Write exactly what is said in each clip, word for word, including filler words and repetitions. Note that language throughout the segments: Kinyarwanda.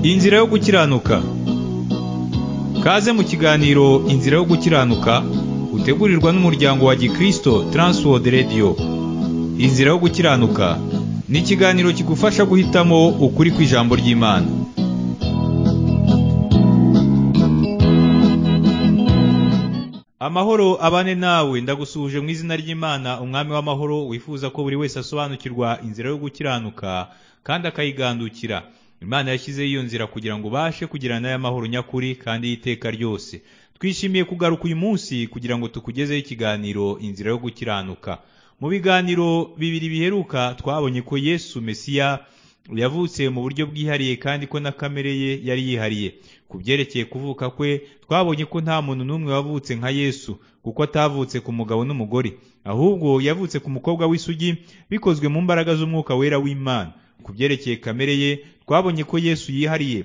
Inzira yo gukiranuka. Kaze mu kiganiro Inzira yo gukiranuka utegurirwa n'umuryango wa Gikristo Transworld Radio. Inzira yo gukiranuka ni ikiganiro kigufasha guhitamo ukuri kw'ijambo ry'Imana. Amahoro abane nawe, ndagusuhuje mu izina ry'Imana umwami w'amahoro wifuza ko buri wese asobanukirwa inzira yo gukiranuka kandi akayigandukira. Imana yashyizeho iyo nzira kugira ngo ubashe kugirana y'amahoro nyakuri kandi y'iteka ryose. Twishimiye kugaruka uyu munsi kugira ngo tukugezeho ikiganiro inzira yo gukiranuka. Mu biganiro bibiri biheruka twabonye ko Yesu Mesiya yavutse mu buryo bwihariye kandi ko na kamere ye yari yihariye. Ku byerekeye kuvuka kwe twabonye ko nta muntu n'umwe wavutse nka Yesu, kuko atavutse ku mugabo n'umugore, ahubwo yavutse ku mukobwa w'isugi bikozwe mu mbaraga z'umwuka wera w'Imana. Ku byerekeye kamere ye twabonye ko Yesu yihariye,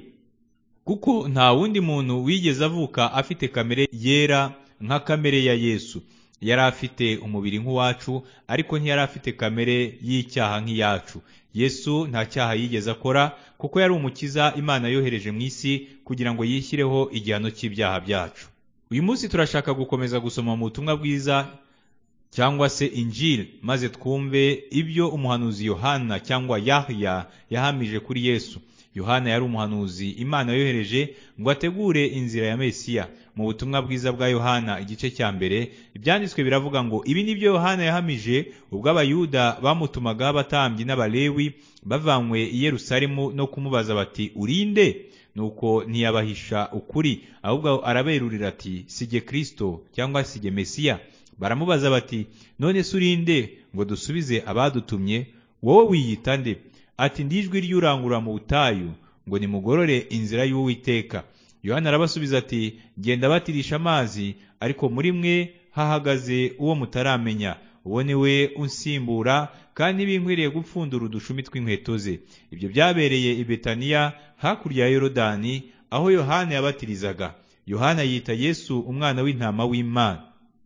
kuko nta wundi muntu wigeze avuka afite kamere yera nka kamere ya Yesu. Yari afite umubiri nk'uwacu, ariko ntiyari afite kamere y'icyaha nk'iyacu. Yesu nta cyaha yigeze akora, kuko yari umukiza Imana yohereje mu isi kugira ngo yishyireho igihano cy'ibyaha byacu. Uyu munsi turashaka gukomeza gusoma mu butumwa bwiza cyangwa se Injili, maze twumve ibyo umuhanuzi Yohana cyangwa Yahya yahamije kuri Yesu. Yohana yari umuhanuzi Imana yohereje ngo ategure inzira ya Mesiya. Mu butumwa bwiza bwa Yohana igice cya mbere, ibyanditswe biravuga ngo ibi nibyo Yohana yahamije ubwo abayuda bamutumagaho abatambyi n'abalewi bavanywe i Yerusalemu no kumubaza bati, urinde? Nuko ntiyabahisha ukuri, ahubwo araberurira ati, sige Kristo cyangwa sige Mesiya. Baramubaza bati, none se urinde ngo dusubize abadutumye? Wowe wiyita nde? Ati, ndijwi ry'urangurura mu butayu ngo nimugorore inzira y'Uwiteka. Yohana arabasubiza ati, genda batirisha amazi, ariko muri mwe hahagaze uwo mutaramenya, uwo ni we unsimbura, kandi binkwiriye gupfundura udushumi tw'inkweto ze. Ibyo byabereye i Betaniya hakurya ya Yorodani, aho Yohana yabatirizaga. Yohana yita Yesu umwana w'intama w'Imana.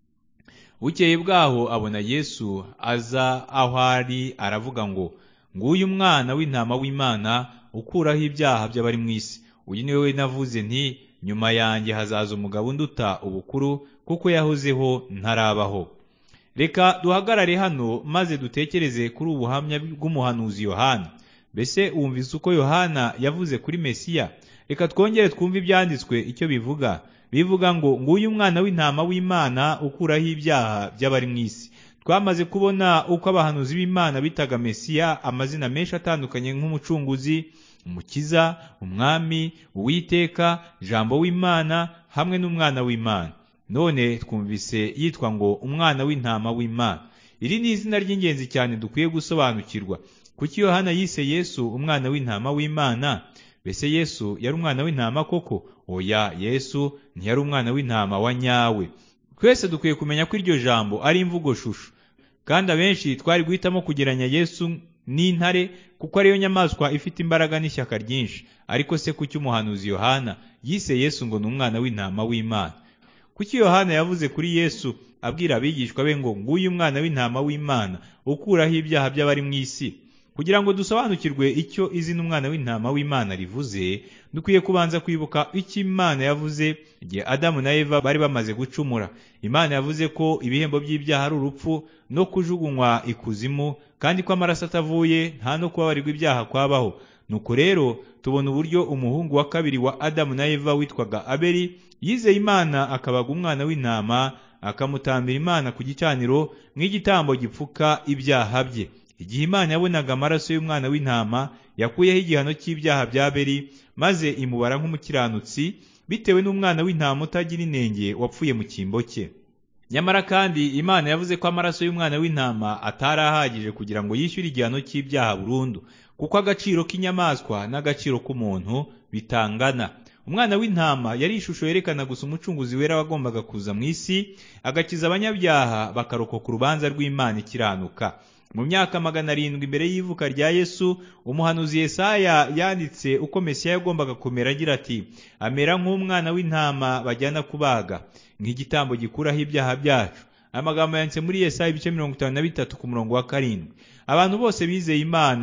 Bukeye bwaho abona Yesu aza aho ari, aravuga ngo, nguyu umwana w'intama w'Imana ukuraho ibyaha by'abari mu isi. Uyu ni we navuze nti, nyuma yanjye hazaza umugabo unduta ubukuru, kuko yahozeho ntarabaho. Reka duhagarare hano maze dutekereze kuri ubuhamya bw'umuhanuzi Yohana. Mbese wumvise uko Yohana yavuze kuri Mesiya? Reka twongere twumve ibyanditswe icyo bivuga. Bivuga ngo, nguyu umwana w'intama w'Imana ukuraho ibyaha by'abari mu isi. Twamaze kubona uko abahanuzi b'Imana bitaga Mesiya amazina menshi atandukanye nk'umucunguzi, umukiza, umwami, uwiteka, jambo w'Imana hamwe n'umwana w'Imana. None twumvise yitwa ngo umwana w'intama w'Imana. Iri ni izina ry'ingenzi cyane dukwiye gusobanukirwa. Kuki Yohana yise Yesu umwana w'intama w'Imana? Mbese Yesu yari umwana w'intama koko? Oya, Yesu ntiyari umwana w'intama wa nyawe. Twese dukwiye kumenya ko iryo jambo ari imvugo shusho, kandi abenshi twari guhitamo kugeranya Yesu n'intare, kuko ariyo nyamaswa ifite imbaraga n'ishyaka ryinshi. Ariko se kuki umuhanuzi Yohana yise Yesu ngo ni umwana w'intama w'Imana? Kuki Yohana yavuze kuri Yesu abwira abigishwa be ngo nguyu umwana w'intama w'Imana ukuraho ibyaha by'abari mu isi? Kugira ngo dusobanukirwe icyo izina umwana w'intama w'Imana rivuze, dukwiye kubanza kwibuka icyo Imana yavuze igihe Adamu na Eva bari bamaze gucumura. Imana yavuze ko ibihembo by'ibyaha ari urupfu no kujugunywa ikuzimu, kandi ko amaraso atavuye nta no kubabarirwa ibyaha kwabaho. Nuko rero tubona uburyo umuhungu wa kabiri wa Adamu na Eva witwaga Abeli yizeye Imana akabaga umwana w'intama, akamutambira Imana ku gicaniro nk'igitambo gipfuka ibyaha bye. Igihe Imana yabonaga amaraso y'umwana w'intama, yakuyeho igihano cy'ibyaha bya Abeli, maze imubara nk'umukiranutsi bitewe n'umwana w'intama utagira inenge wapfuye mu cyimbo cye. Nyamara kandi Imana yavuze ko amaraso y'umwana w'intama atari ahagije kugira ngo yishyure igihano cy'ibyaha burundu, kuko agaciro k'inyamaswa n'agaciro k'umuntu bitangana. Umwana w'intama yari ishusho yerekana gusa umucunguzi wera wagombaga kuza mu isi agakiza abanyabyaha bakarokoka urubanza rw'Imana ikiranuka. Mu myaka magana arindwi mbere y'ivuka rya Yesu, umuhanuzi Yesaya yanditse uko Mesiya yagombaga kumera agira ati, amera nk'umwana w'intama bajyana kubaga, nk'igitambo gikuraho ibyaha byacu. Amagambo yanditse muri Yesaya ibice mirongo itanu na bitatu ku murongo wa karindwi. Abantu bose bizeye Imana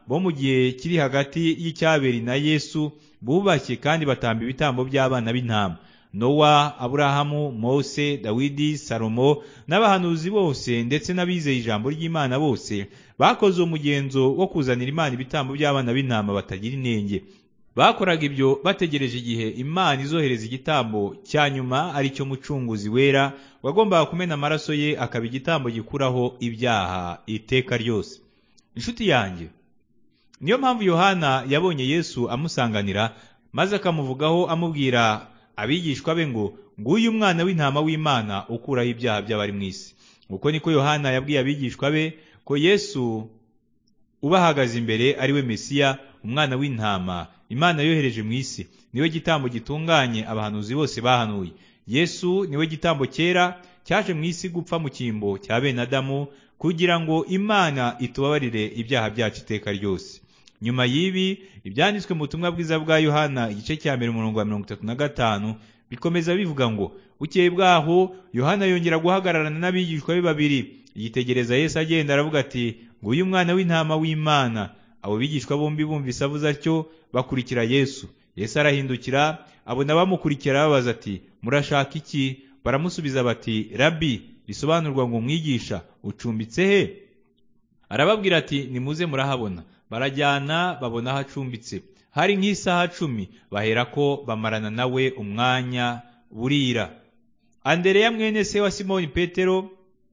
bo mu gihe kiri hagati y'icyaberi na Yesu bubashye kandi batamba ibitambo by'abana b'intama. Nowa, Aburahamu, Mose, Dawidi, Salomo n'abahanuzi bose ndetse n'abizeye ijambo ry'Imana bose bakoze umugenzo wo kuzanira Imana ibitambo by'abana b'intama batagira inenge. Bakoraga ibyo bategereje igihe Imana izohereza igitambo cya nyuma ari cyo mucunguzi wera wagombaga kumena amaraso ye akaba igitambo gikuraho ibyaha iteka ryose. Inshuti yanjye, niyo mpamvu Yohana yabonye Yesu amusanganira maze akamuvugaho amubwira abigishwa be ngo nguyu umwana w'intama w'Imana ukuraho ibyaha by'abari mu isi. Uko niko Yohana yabwiye abigishwa be ko Yesu ubahagaze imbere ari we Mesiya, umwana w'intama Imana yohereje mu isi. Niwe gitambo gitunganye abahanuzi bose bahanuye. Yesu niwe gitambo cyera cyaje mu isi gupfa mu cyimbo cya bene Adamu kugira ngo Imana itubabarire ibyaha byacu iteka ryose. Nyuma y'ibi ibyanditswe mu butumwa bwiza bwa Yohana igice cya mbere umurongo wa mirongo itatu na gatanu bikomeza bivuga ngo bukeye bwaho Yohana yongera guhagararana n'abigishwa be babiri yitegereza Yesu agenda aravuga ati nguyu umwana w'intama w'Imana. Abo bigishwa bombi bumvise avuze atyo bakurikira Yesu. Yesu arahindukira abona bamukurikira babaza ati murashaka iki? Baramusubiza bati Rabi, risobanurwa ngo mwigisha, ucumbitse he? Arababwira ati nimuze murahabona. Barajyana babona aho acumbitse. Hari nk'isaha cumi baherako bamarana nawe umwanya burira. Andereya mwene se wa Simoni Petero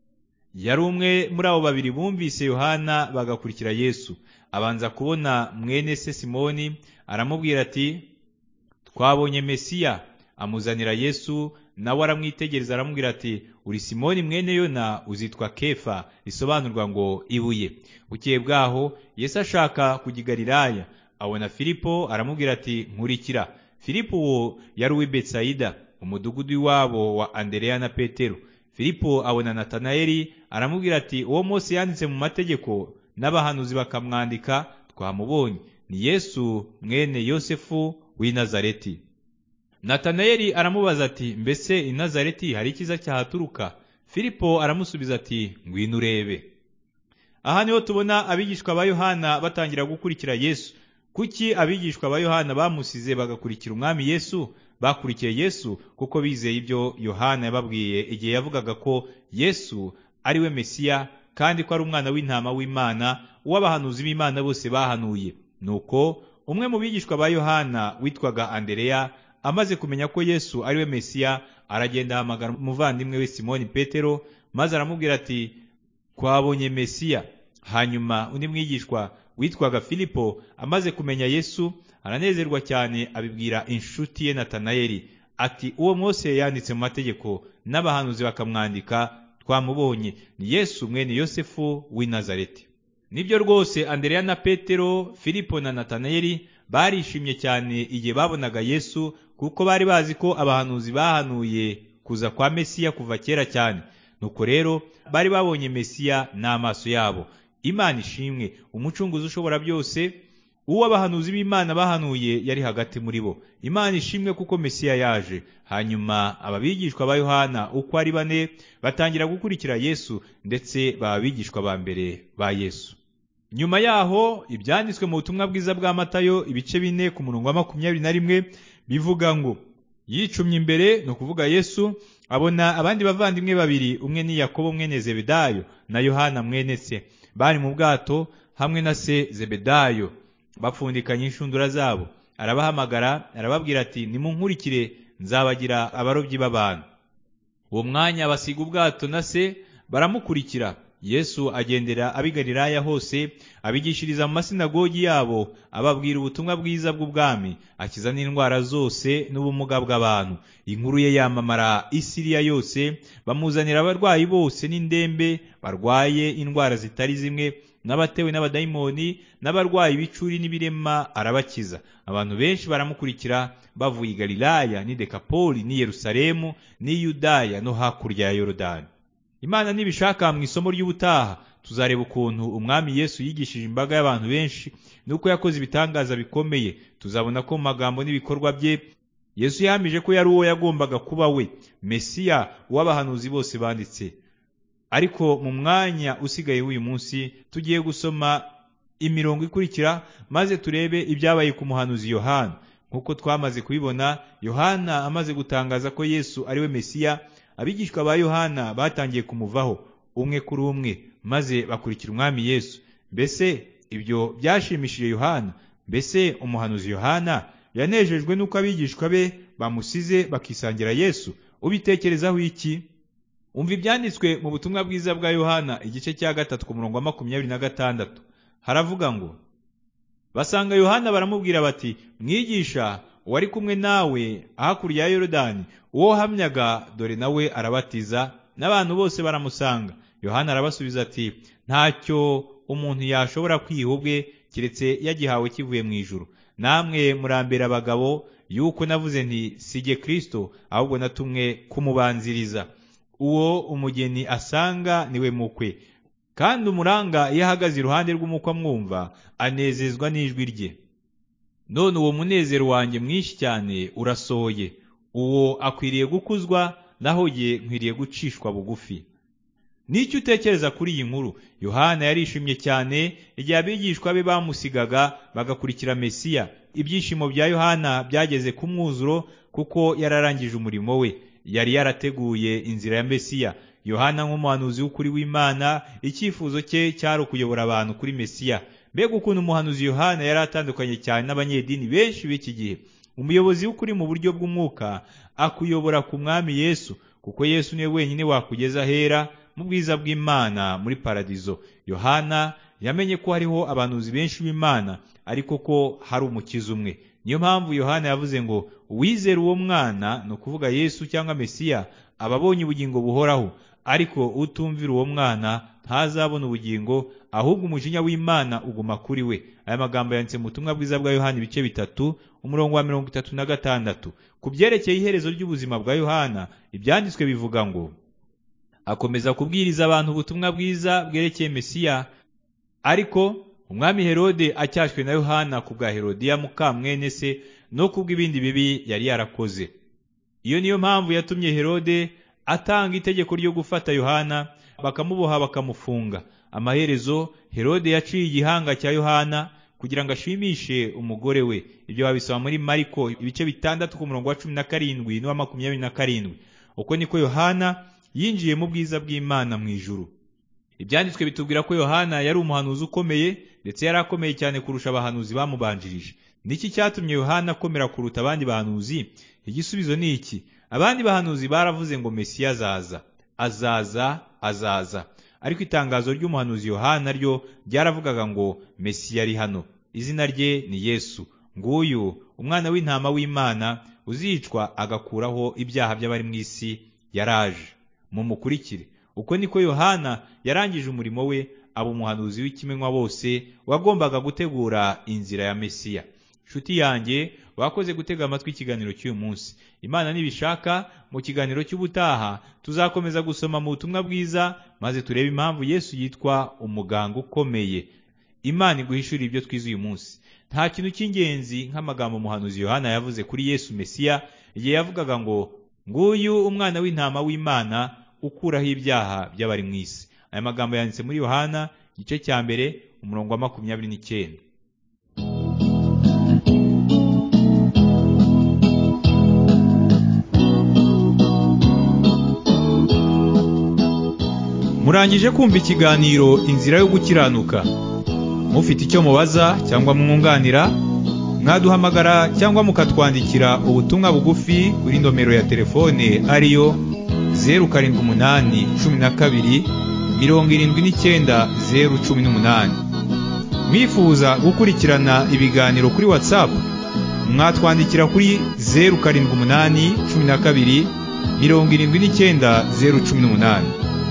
yari umwe muri abo babiri bumvise Yohana bagakurikira Yesu. Abanza kubona mwene se Simoni aramubwira ati twabonye Mesiya. Amuzanira Yesu, nawe aramwitegereza aramubwira ati uri Simoni mwene Yona, uzitwa Kefa, risobanurwa ngo ibuye. Bukeye bwaho Yesu ashaka kujya i Galilaya abona Filipo aramubwira ati nkurikira. Filipo uwo yari uw'i Betsaida, umudugudu w'iwabo wa Andereya na Petero. Filipo abona Natanayeli aramubwira ati uwo Mose yanditse mu mategeko n'abahanuzi bakamwandika twamubonye, ni Yesu mwene Yosefu w'i Nazareti. Natanayeli aramubaza ati mbese i Nazareti hari ikiza cyahaturuka? Filipo aramusubiza ati ngwino urebe. Aha niho tubona abigishwa ba Yohana batangira gukurikira Yesu. Kuki abigishwa ba Yohana bamusize bagakurikira umwami Yesu? Bakurikiye Yesu kuko bizeye ibyo Yohana yababwiye igihe yavugaga ko Yesu ari we Mesiya kandi ko ari umwana w'intama w'Imana uw'abahanuzi b'Imana bose bahanuye. Nuko umwe mu bigishwa ba Yohana witwaga Andereya amaze kumenya ko Yesu ari we Mesiya aragenda ahamagara umuvandimwe we Simoni Petero maze aramubwira ati twabonye Mesiya. Hanyuma undi mwigishwa witwaga Filipo amaze kumenya Yesu aranezerwa cyane abibwira inshuti ye Natanayeli ati uwo Mose yanditse mu mategeko n'abahanuzi bakamwandika twamubonye, ni Yesu mwene Yosefu w'i Nazareti. Nibyo rwose Andereya na Petero, Filipo na Natanayeli barishimye cyane igihe babonaga Yesu kuko bari bazi ko abahanuzi bahanuye kuza kwa Mesiya kuva kera cyane. Nuko rero bari babonye Mesiya n'amaso yabo. Imana ishimwe, umucunguzi ushobora byose uwo abahanuzi b'Imana bahanuye yari hagati muri bo. Imana ishimwe kuko Mesiya yaje. Hanyuma ababigishwa ba Yohana uko ari bane batangira gukurikira Yesu ndetse baba bigishwa ba mbere ba Yesu. Nyuma yaho ibyanditswe mu butumwa bwiza bwa Matayo ibice bine ku murongo wa makumyabiri na rimwe bivuga ngo yicumye imbere, no kuvuga Yesu, abona abandi bavandimwe babiri, umwe ni Yakobo mwene Zebedayo na Yohana mwene se, bari mu bwato hamwe na se Zebedayo bapfundikanye inshundura zabo. Arabahamagara arababwira ati nimunkurikire nzabagira abarobyi b'abantu. Uwo mwanya basiga ubwato na se baramukurikira. Yesu agendera ab'i Galilaya hose abigishiriza mu masinagogi yabo, ababwira ubutumwa bwiza bw'ubwami, akiza n'indwara zose n'ubumuga bw'abantu. Inkuru ye yamamara i Siriya yose, bamuzanira abarwayi bose n'indembe barwaye indwara zitari zimwe, n'abatewe n'abadayimoni, n'abarwayi ibicuri n'ibirema arabakiza. Abantu benshi baramukurikira bavuye i Galilaya n'i Dekapoli n'i Yerusalemu n'i Yudaya no hakurya ya Yorodani. Imana nibishaka mu isomo ry'ubutaha tuzareba ukuntu umwami Yesu yigishije imbaga y'abantu benshi nuko yakoze ibitangaza bikomeye. Tuzabona ko mu magambo n'ibikorwa bye Yesu yahamije ko yari uwo yagombaga kuba we, Mesiya w'abahanuzi bose banditse. Ariko mu mwanya usigaye w'uyu munsi tugiye gusoma imirongo ikurikira maze turebe ibyabaye ku muhanuzi Yohana. Nk'uko twamaze kubibona, Yohana amaze gutangaza ko Yesu ari we Mesiya, abigishwa ba Yohana batangiye kumuvaho umwe kuri umwe, maze bakurikira umwami Yesu. Mbese ibyo byashimishije Yohana? Mbese umuhanuzi Yohana yanejejwe n'uko abigishwa be bamusize bakisangira Yesu? Ubitekerezaho iki? Umva ibyanditswe mu butumwa bwiza bwa Yohana igice cya gatatu ku murongo wa makumyabiri na gatandatu. Haravuga ngo, basanga Yohana baramubwira bati, mwigisha, uwari kumwe nawe hakurya ya Yorodani, uwo hamyaga, dore nawe arabatiza, n'abantu bose baramusanga. Yohana arabasubiza ati, ntacyo umuntu yashobora kwiha ubwe kiretse yagihawe kivuye mu ijuru. Namwe murambera abagabo yuko navuze nti sijye Kristo, ahubwo natumwe kumubanziriza. Uwo umugeni asanga niwe mukwe, kandi umuranga iyo ahagaze iruhande rw'umukwe amwumva, anezezwa n'ijwi rye. None uwo munezero wanjye mwinshi cyane urasohoye. Uwo akwiriye gukuzwa, naho jye nkwiriye gucishwa bugufi. N'icyo utekereza kuri iyi nkuru? Yohana yarishimye cyane igihe abigishwa be bamusigaga bagakurikira Mesiya. Ibyishimo bya Yohana byageze ku mwuzuro, kuko yararangije umurimo we. Yari yarateguye inzira ya Mesiya. Yohana nk'umuhanuzi w'ukuri w'Imana, icyifuzo cye cyari ukuyobora abantu kuri Mesiya. Mbega ukuntu umuhanuzi Yohana yari atandukanye cyane n'abanyedini benshi b'iki gihe. Umuyobozi w'ukuri mu buryo bw'umwuka akuyobora ku mwami Yesu, kuko Yesu niwe wenyine wakugeza ahera mu bwiza bw'Imana muri paradizo. Yohana yamenye ko hariho abanuzi benshi b'Imana, ariko ko hari umukiza umwe. Niyo mpamvu Yohana yavuze ngo, uwizera uwo mwana, no kuvuga Yesu cyangwa Mesiya, aba abonye ubugingo buhoraho, ariko utumvira uwo mwana ntazabona ubugingo, ahubwo umujinya w'Imana uguma kuri we. Aya magambo yanditse mu butumwa bwiza bwa Yohana ibice bitatu umurongo wa mirongo itatu na gatandatu. Ku byerekeye iherezo ry'ubuzima bwa Yohana, ibyanditswe bivuga ngo, akomeza kubwiriza abantu ubutumwa bwiza bwerekeye Mesiya. Ariko umwami Herode acyashywe na Yohana ku bwa Herodiya mukamwene se, no kubw'ibindi bibi yari yarakoze. Iyo niyo mpamvu yatumye Herode atanga itegeko ryo gufata Yohana, bakamuboha bakamufunga. Amaherezo Herode yaciye igihanga cya Yohana kugira ngo ashimishe umugore we. Ibyo babisoma muri Mariko ibice bitandatu ku murongo wa cumi na karindwi n'uwa makumyabiri na karindwi. Uko niko Yohana yinjiye mu bwiza bw'Imana mu ijuru. Ibyanditswe bitubwira ko Yohana yari umuhanuzi ukomeye, ndetse yari akomeye cyane kurusha abahanuzi bamubanjirije. Niki cyatumye Yohana akomera kuruta abandi bahanuzi? Igisubizo ni iki: abandi bahanuzi baravuze ngo Mesiya azaza, azaza, azaza. Ariko itangazo ry'umuhanuzi Yohana ryo ryaravugaga ngo Mesiya ari hano. Izina rye ni Yesu. Nguyu umwana w'intama w'Imana uzicwa agakuraho ibyaha by'abari mu isi yaraje. Mumukurikire. Uko niko Yohana yarangije umurimo we, aba umuhanuzi w'ikimenywa bose wagombaga gutegura inzira ya Mesiya. Nshuti yanjye, wakoze gutega amatwi ikiganiro cy'uyu munsi. Imana nibishaka, mu kiganiro cy'ubutaha tuzakomeza gusoma mu butumwa bwiza, maze turebe impamvu Yesu yitwa umuganga ukomeye. Imana iguhishurire ibyo twize uyu munsi. Nta kintu cy'ingenzi nk'amagambo umuhanuzi Yohana yavuze kuri Yesu Mesiya, igihe yavugaga ngo, nguyu umwana w'intama w'Imana ukuraho ibyaha by'abari mu isi. Aya magambo yanditse muri Yohana igice cya mbere umurongo wa makumyabiri n'icyenda. Murangije kumva ikiganiro Inzira yo Gukiranuka. Mufite icyo mubaza cyangwa mwunganira, mwaduhamagara cyangwa mukatwandikira ubutumwa bugufi kuri nomero ya telefone ariyo zeru karindwi umunani cumi na kabiri mirongo irindwi n'icyenda zeru cumi n'umunani. Mwifuza gukurikirana ibiganiro kuri WhatsApp, mwatwandikira kuri zeru karindwi umunani cumi na kabiri mirongo irindwi n'icyenda zeru cumi n'umunani.